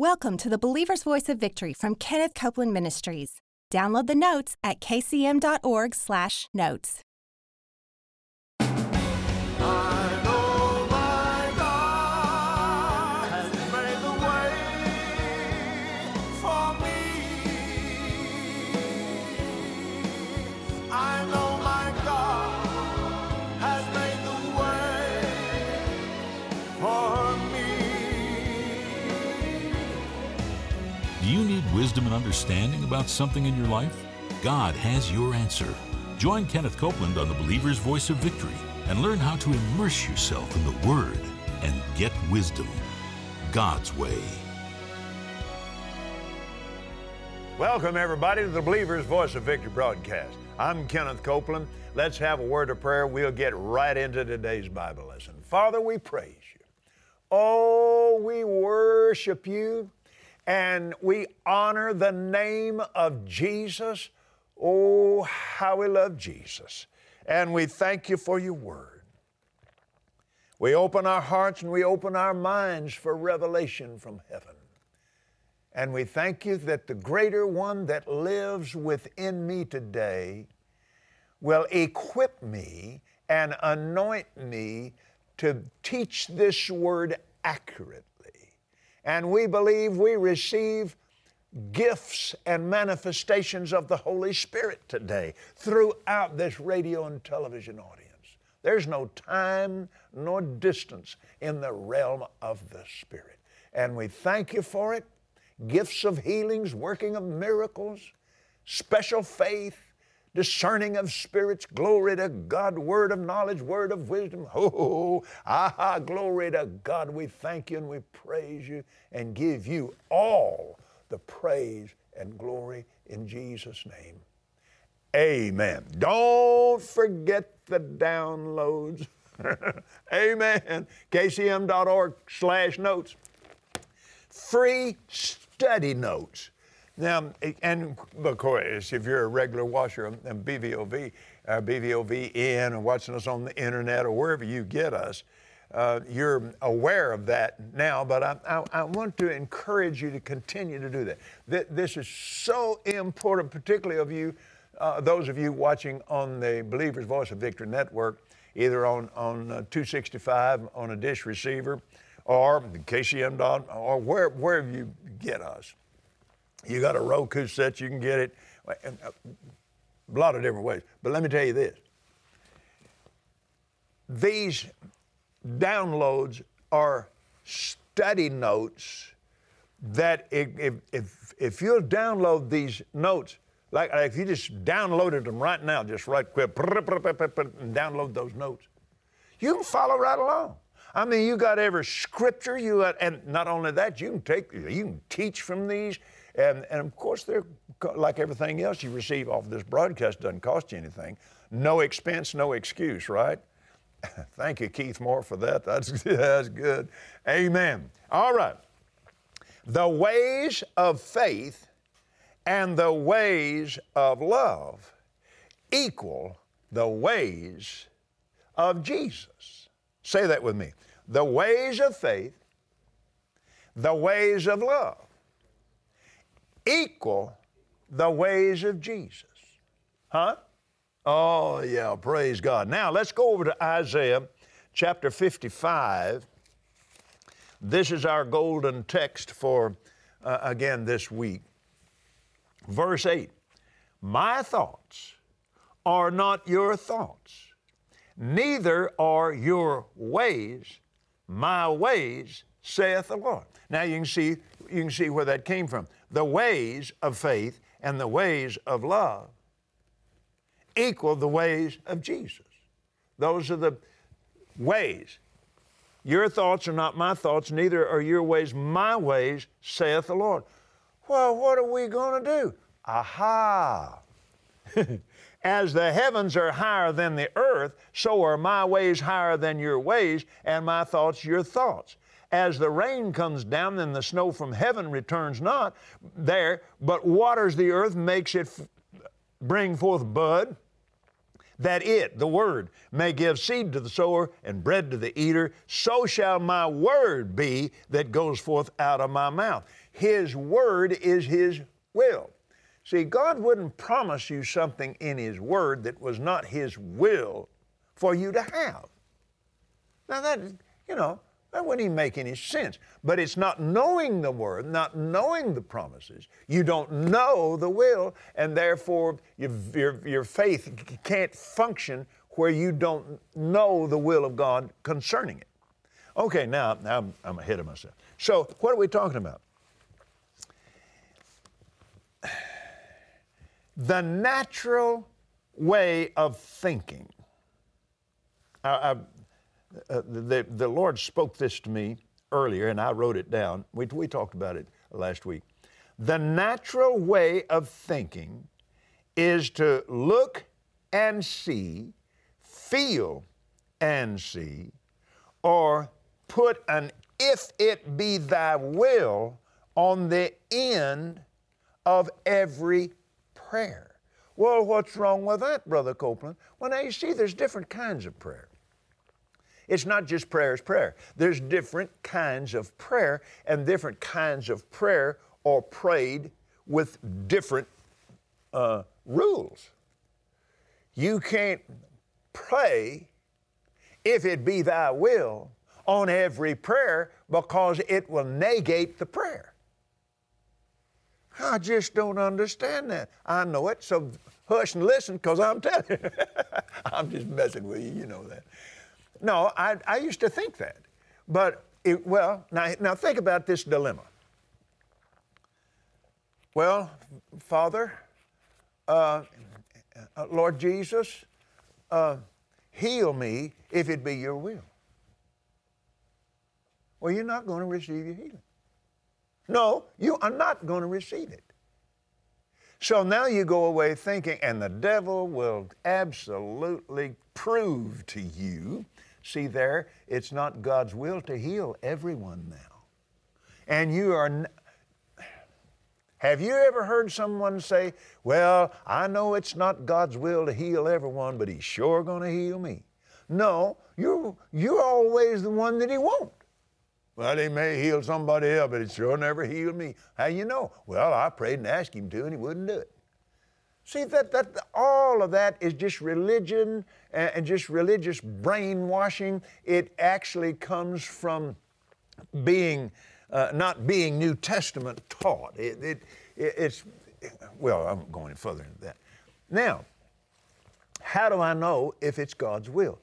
Welcome to the Believer's Voice of Victory from Kenneth Copeland Ministries. Download the notes at kcm.org/notes. Do you need wisdom and understanding about something in your life? God has your answer. Join Kenneth Copeland on the Believer's Voice of Victory and learn how to immerse yourself in the Word and get wisdom God's way. Welcome, everybody, to the Believer's Voice of Victory broadcast. I'm Kenneth Copeland. Let's have a word of prayer. We'll get right into today's Bible lesson. Father, we praise you. Oh, we worship you. And we honor the name of Jesus. Oh, how we love Jesus. And we thank you for your word. We open our hearts and we open our minds for revelation from heaven. And we thank you that the greater one that lives within me today will equip me and anoint me to teach this word accurately. And we believe we receive gifts and manifestations of the Holy Spirit today throughout this radio and television audience. There's no time nor distance in the realm of the Spirit. And we thank you for it. Gifts of healings, working of miracles, special faith, discerning of spirits, glory to God, word of knowledge, word of wisdom. Glory to God. We thank you and we praise you and give you all the praise and glory in Jesus' name. Amen. Don't forget the downloads. Amen. kcm.org/notes. Free study notes. Now, and of course, if you're a regular watcher of BVOV, BVOVN, or watching us on the internet or wherever you get us, you're aware of that now, but I want to encourage you to continue to do that. This is so important, particularly of you, those of you watching on the Believer's Voice of Victory Network, either on 265 on a dish receiver or KCM or wherever you get us. You got a Roku set, you can get it a lot of different ways. But let me tell you this. These downloads are study notes that if you'll download these notes, like if you just downloaded them right now, just right quick, and download those notes, you can follow right along. I mean, you got every scripture, and not only that, you can teach from these. And of course, they're like everything else you receive off this broadcast, doesn't cost you anything. No expense, no excuse, right? Thank you, Keith Moore, for that. That's good. Amen. All right. The ways of faith and the ways of love equal the ways of Jesus. Say that with me. The ways of faith, the ways of love equal the ways of Jesus. Huh? Oh, yeah, praise God. Now, let's go over to Isaiah chapter 55. This is our golden text for, again, this week. Verse 8, my thoughts are not your thoughts, neither are your ways my ways, saith the Lord. Now, you can see where that came from. The ways of faith and the ways of love equal the ways of Jesus. Those are the ways. Your thoughts are not my thoughts, neither are your ways my ways, saith the Lord. Well, what are we going to do? Aha! As the heavens are higher than the earth, so are my ways higher than your ways, and my thoughts your thoughts. As the rain comes down and the snow from heaven returns not there, but waters the earth, makes it bring forth bud, that it, the Word, may give seed to the sower and bread to the eater, so shall my word be that goes forth out of my mouth. His Word is His will. See, God wouldn't promise you something in His Word that was not His will for you to have. Now that wouldn't even make any sense. But it's not knowing the Word, not knowing the promises. You don't know the will, and therefore your faith can't function where you don't know the will of God concerning it. Okay, now I'm ahead of myself. So what are we talking about? The natural way of thinking. The Lord spoke this to me earlier, and I wrote it down. We talked about it last week. The natural way of thinking is to look and see, feel and see, or put an "if it be thy will" on the end of every prayer. Well, what's wrong with that, Brother Copeland? Well, now you see, there's different kinds of prayer. It's not just prayer is prayer. There's different kinds of prayer, and different kinds of prayer are prayed with different rules. You can't pray "if it be thy will" on every prayer, because it will negate the prayer. I just don't understand that. I know it, so hush and listen, because I'm telling you. I'm just messing with you, you know that. No, I used to think that. But, now think about this dilemma. Well, Father, Lord Jesus, heal me if it be your will. Well, you're not going to receive your healing. No, you are not going to receive it. So now you go away thinking, and the devil will absolutely prove to you, see there, it's not God's will to heal everyone now. And you are, have you ever heard someone say, well, I know it's not God's will to heal everyone, but He's sure going to heal me? No, you're always the one that He won't. Well, He may heal somebody else, but He sure never healed me. How you know? Well, I prayed and asked Him to, and He wouldn't do it. See, that all of that is just religion and just religious brainwashing. It actually comes from not being New Testament taught. It's I'm going further into that. Now, how do I know if it's God's will?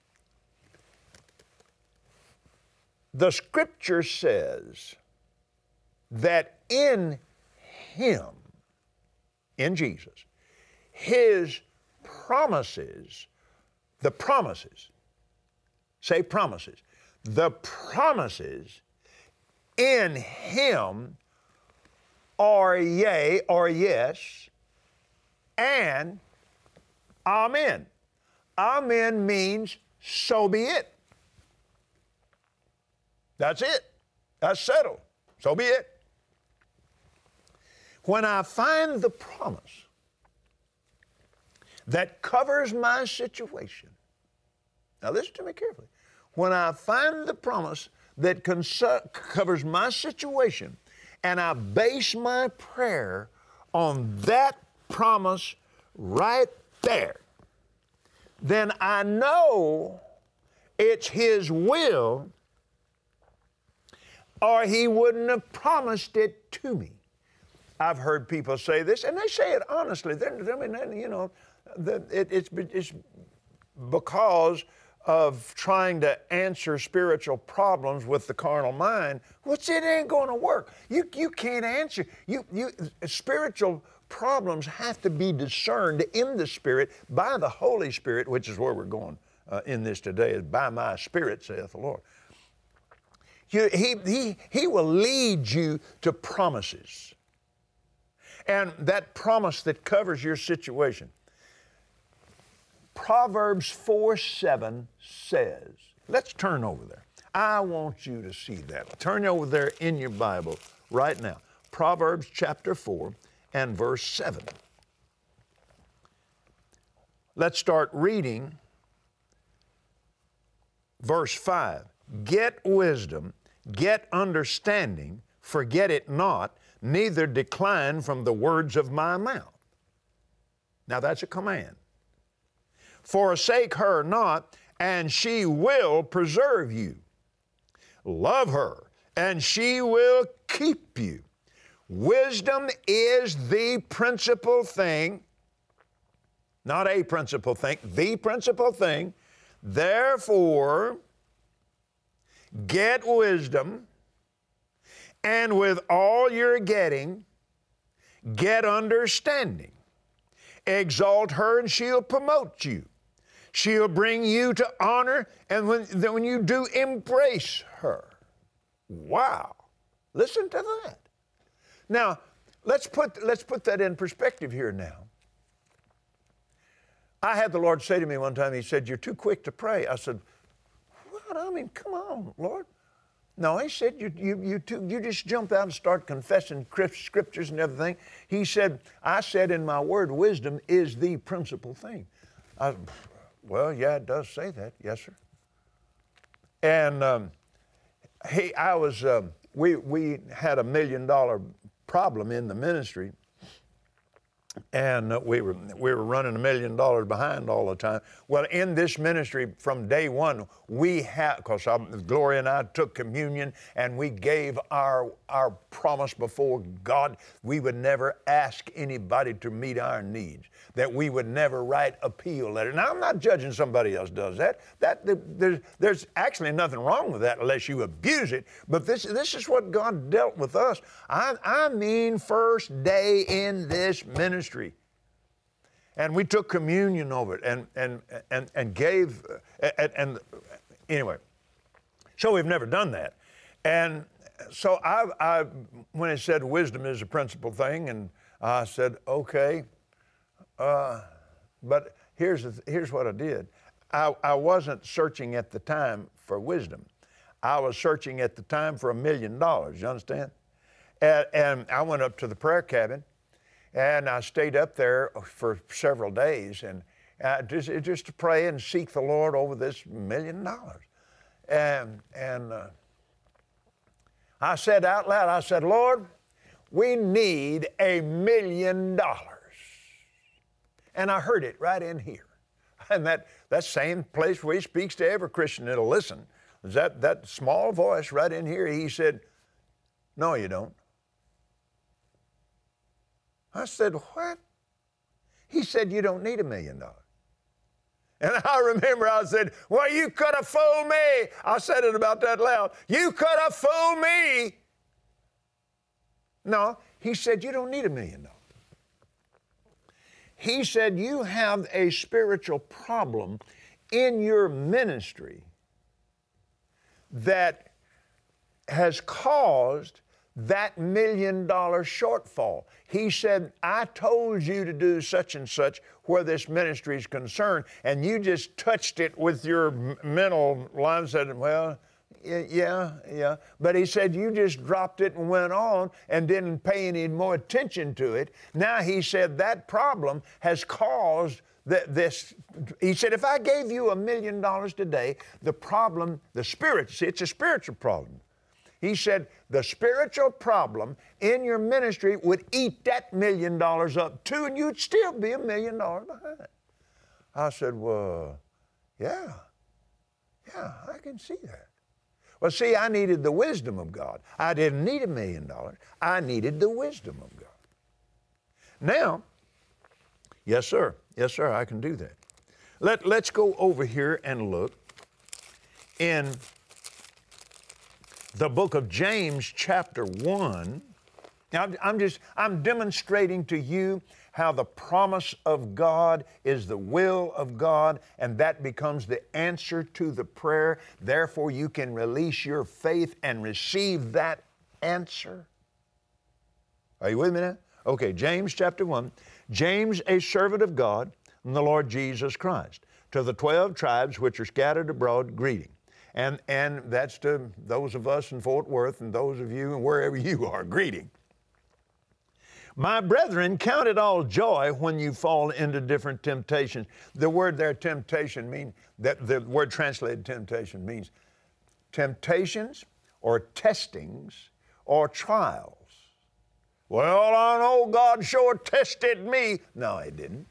The Scripture says that in Him, in Jesus, His promises, the promises, say promises, the promises in Him are yea or yes, and amen. Amen means so be it. That's it. That's settled. So be it. When I find the promise that covers my situation, now listen to me carefully. When I find the promise that covers my situation, and I base my prayer on that promise right there, then I know it's His will, or He wouldn't have promised it to me. I've heard people say this, and they say it honestly. It's because of trying to answer spiritual problems with the carnal mind, which it ain't going to work. You can't answer. Spiritual problems have to be discerned in the Spirit by the Holy Spirit, which is where we're going in this today, is by my Spirit, saith the Lord. He will lead you to promises. And that promise that covers your situation. Proverbs 4:7 says, let's turn over there. I want you to see that. Turn over there in your Bible right now. Proverbs chapter 4 and verse 7. let's start reading verse 5. Get wisdom, get understanding, forget it not, neither decline from the words of my mouth. Now that's a command. Forsake her not, and she will preserve you. Love her, and she will keep you. Wisdom is the principal thing, not a principal thing, the principal thing. Therefore, get wisdom, and with all you're getting, get understanding. Exalt her, and she'll promote you. She'll bring you to honor, and when you do, embrace her. Wow. Listen to that. Now, let's put that in perspective here now. I had the Lord say to me one time, He said, "You're too quick to pray." I said, "What? I mean, come on, Lord." No, He said, you just jump out and start confessing scriptures and everything. He said, "I said in my word, wisdom is the principal thing." Well, yeah, it does say that. Yes, sir. And we had $1 million problem in the ministry, and we were running $1 million behind all the time. Well, in this ministry from day one, we had, because Gloria and I took communion, and we gave our promise before God. We would never ask anybody to meet our needs, that we would never write appeal letters. Now, I'm not judging somebody else does that. There's actually nothing wrong with that unless you abuse it. But this is what God dealt with us. I mean, first day in this ministry. And we took communion over it and gave, and anyway. So we've never done that. And so I when it said wisdom is the principal thing, and I said, okay. But here's what I did. I wasn't searching at the time for wisdom. I was searching at the time for $1 million, you understand? And I went up to the prayer cabin, and I stayed up there for several days, and just to pray and seek the Lord over this $1 million. And I said out loud, I said, "Lord, we need $1 million." And I heard it right in here. And that same place where He speaks to every Christian that'll listen, is that small voice right in here. He said, "No, you don't." I said, "What?" He said, "You don't need $1 million." And I remember I said, "Well, you could have fooled me." I said it about that loud. "You could have fooled me." No, He said, "You don't need $1 million." He said, "You have a spiritual problem in your ministry that has caused that $1 million shortfall." He said, "I told you to do such and such where this ministry is concerned, and you just touched it with your mental line and said, well, yeah. But," he said, "you just dropped it and went on and didn't pay any more attention to it. Now," he said, "that problem has caused this." He said, "If I gave you $1 million today, the problem, it's a spiritual problem." He said, "The spiritual problem in your ministry would eat that $1 million up too, and you'd still be $1 million behind." I said, "Well, yeah, I can see that." Well, see, I needed the wisdom of God. I didn't need $1 million. I needed the wisdom of God. Now, yes, sir, I can do that. Let's go over here and look in the book of James, chapter 1. Now, I'm demonstrating to you how the promise of God is the will of God, and that becomes the answer to the prayer. Therefore, you can release your faith and receive that answer. Are you with me now? Okay, James chapter 1. James, a servant of God and the Lord Jesus Christ, to the 12 tribes which are scattered abroad, greeting. And that's to those of us in Fort Worth and those of you and wherever you are, greeting. My brethren, count it all joy when you fall into different temptations. The word there, temptation, means that the word translated temptation means temptations or testings or trials. Well, I know God sure tested me. No, He didn't.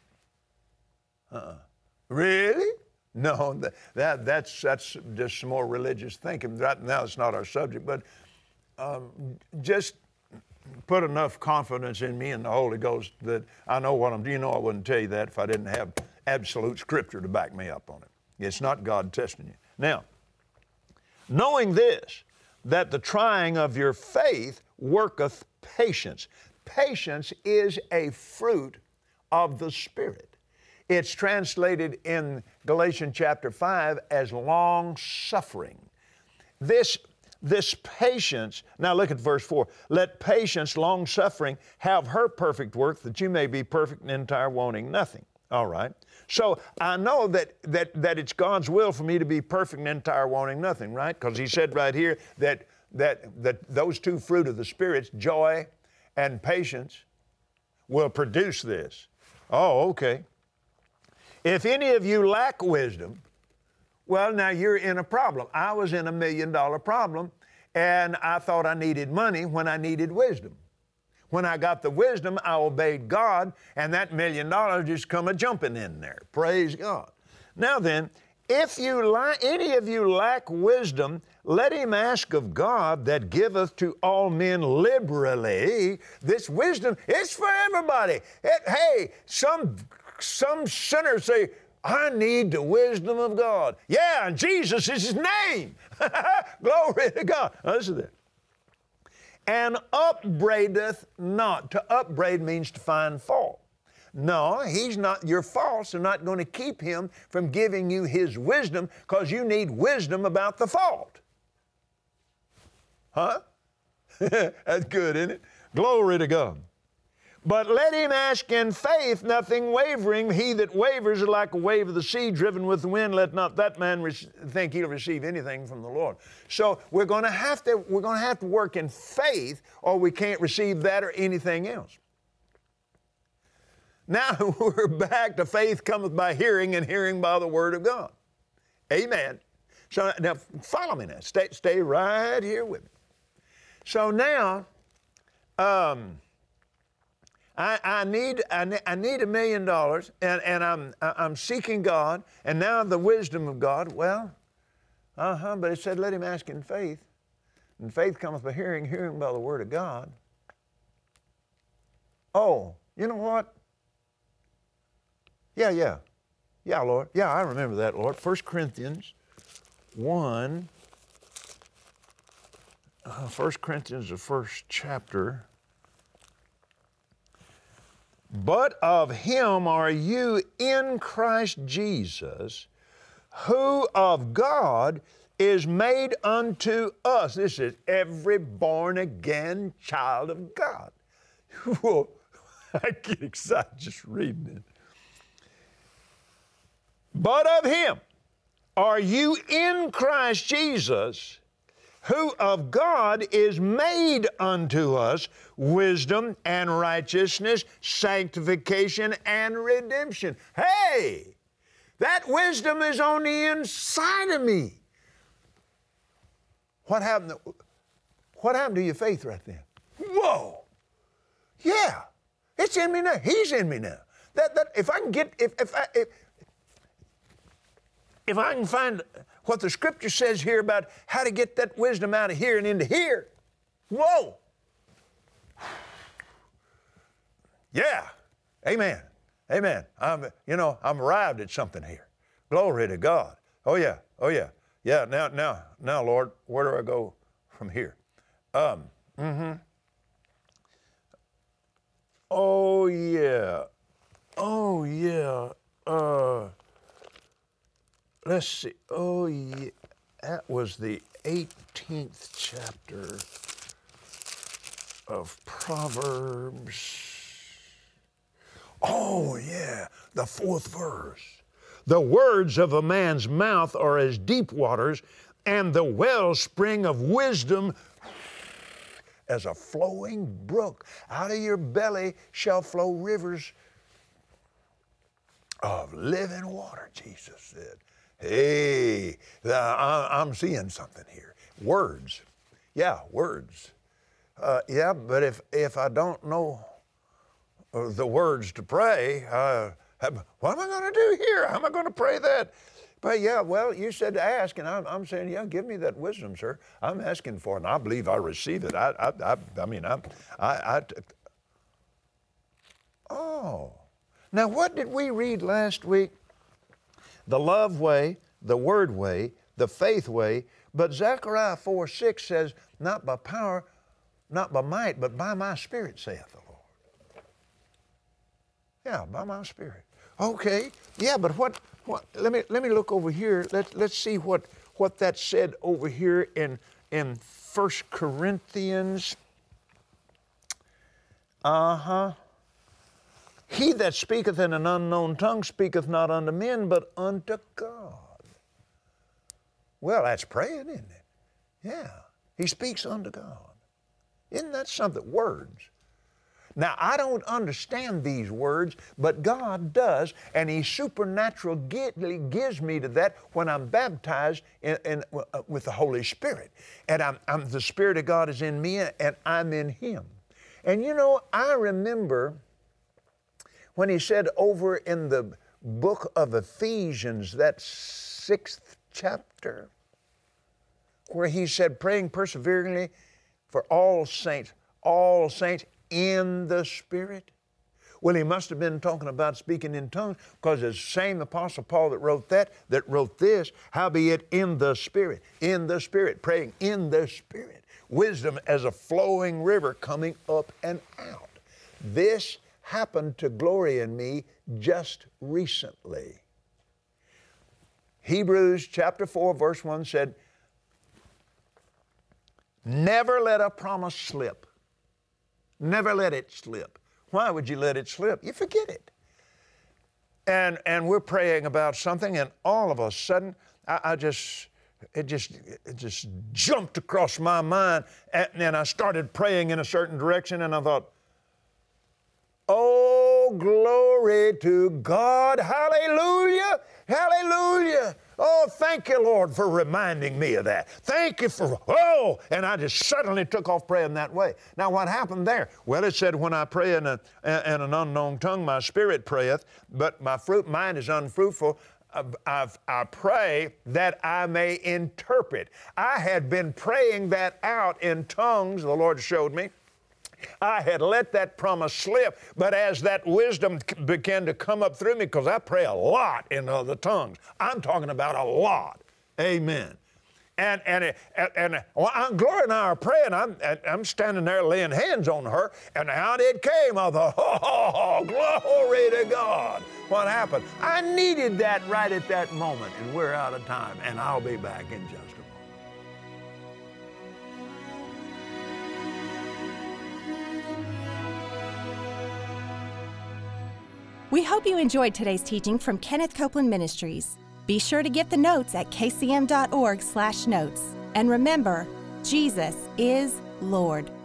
Really? No, that's just some more religious thinking. Right now it's not our subject, but just put enough confidence in me and the Holy Ghost that I know what I'm doing. You know I wouldn't tell you that if I didn't have absolute Scripture to back me up on it. It's not God testing you. Now, knowing this, that the trying of your faith worketh patience. Patience is a fruit of the Spirit. It's translated in Galatians chapter 5 as long suffering. This patience, now look at verse 4. Let patience, long suffering, have her perfect work, that you may be perfect and entire, wanting nothing. All right. So I know that it's God's will for me to be perfect and entire, wanting nothing, right? Because He said right here that those two fruit of the spirits, joy and patience, will produce this. Oh, okay. If any of you lack wisdom, well, now you're in a problem. I was in $1 million problem, and I thought I needed money when I needed wisdom. When I got the wisdom, I obeyed God, and that $1 million just come a-jumping in there. Praise God. Now then, if any of you lack wisdom, let him ask of God that giveth to all men liberally. This wisdom, it's for everybody. Hey, some sinners say, I need the wisdom of God. Yeah, and Jesus is His name. Glory to God. Now, listen to this. And upbraideth not. To upbraid means to find fault. No, He's not. Your faults are not going to keep Him from giving you His wisdom, because you need wisdom about the fault. Huh? That's good, isn't it? Glory to God. But let him ask in faith, nothing wavering. He that wavers is like a wave of the sea driven with the wind. Let not that man think he'll receive anything from the Lord. So we're going to have to work in faith, or we can't receive that or anything else. Now we're back to faith cometh by hearing, and hearing by the word of God. Amen. So now follow me now. Stay right here with me. So now, I need $1 million, and I'm seeking God, and now the wisdom of God. Well, but it said, let him ask in faith, and faith cometh by hearing, hearing by the word of God. Oh, you know what? Yeah, Lord. Yeah, I remember that, Lord. 1 Corinthians 1. 1 Corinthians, the first chapter. But of Him are you in Christ Jesus, who of God is made unto us. This is every born-again child of God. Whoa, I get excited just reading it. But of Him are you in Christ Jesus, who of God is made unto us wisdom and righteousness, sanctification and redemption. Hey, that wisdom is on the inside of me. What happened to your faith right then? Whoa! Yeah, it's in me now. He's in me now. That if I can get if I can find what the Scripture says here about how to get that wisdom out of here and into here, whoa! Yeah, amen, amen. I'm arrived at something here. Glory to God. Oh yeah. Yeah. Now, Lord, where do I go from here? Oh yeah. Let's see. Oh, yeah. That was the 18th chapter of Proverbs. Oh, yeah, the 4th verse. The words of a man's mouth are as deep waters, and the wellspring of wisdom as a flowing brook. Out of your belly shall flow rivers of living water, Jesus said. Hey, I'm seeing something here. Words. Yeah, words. Yeah, but if I don't know the words to pray, what am I going to do here? How am I going to pray that? But yeah, well, you said to ask, and I'm saying, yeah, give me that wisdom, sir. I'm asking for it, and I believe I receive it. Oh. Now, what did we read last week? The love way, the word way, the faith way. But Zechariah 4:6 says, not by power, not by might, but by my Spirit, saith the Lord. Yeah, by my Spirit. Okay, yeah, but what? Let me look over here. Let's see what that said over here in 1 Corinthians. He that speaketh in an unknown tongue speaketh not unto men, but unto God. Well, that's praying, isn't it? Yeah, he speaks unto God. Isn't that something? Words. Now, I don't understand these words, but God does, and He supernaturally gives me to that when I'm baptized with the Holy Spirit. And the Spirit of God is in me, and I'm in Him. And you know, I remember when He said over in the book of Ephesians, that 6th chapter, where He said, praying perseveringly for all saints in the Spirit. Well, He must have been talking about speaking in tongues, because the same Apostle Paul that wrote this, howbeit in the Spirit, praying in the Spirit. Wisdom as a flowing river coming up and out. This happened to Gloria and me just recently. Hebrews chapter 4, verse 1 said, never let a promise slip. Never let it slip. Why would you let it slip? You forget it. And we're praying about something, and all of a sudden, it just jumped across my mind, and I started praying in a certain direction, and I thought, oh, glory to God, hallelujah, hallelujah. Oh, thank you, Lord, for reminding me of that. Thank you for, and I just suddenly took off praying that way. Now, what happened there? Well, it said, when I pray in an unknown tongue, my spirit prayeth, but my mind is unfruitful. I pray that I may interpret. I had been praying that out in tongues, the Lord showed me. I had let that promise slip, but as that wisdom began to come up through me, because I pray a lot in other tongues. I'm talking about a lot. Amen. And Gloria and I are praying. I'm standing there laying hands on her, and out it came. I thought, oh, glory to God. What happened? I needed that right at that moment, and we're out of time, and I'll be back in just a moment. We hope you enjoyed today's teaching from Kenneth Copeland Ministries. Be sure to get the notes at kcm.org/notes. And remember, Jesus is Lord.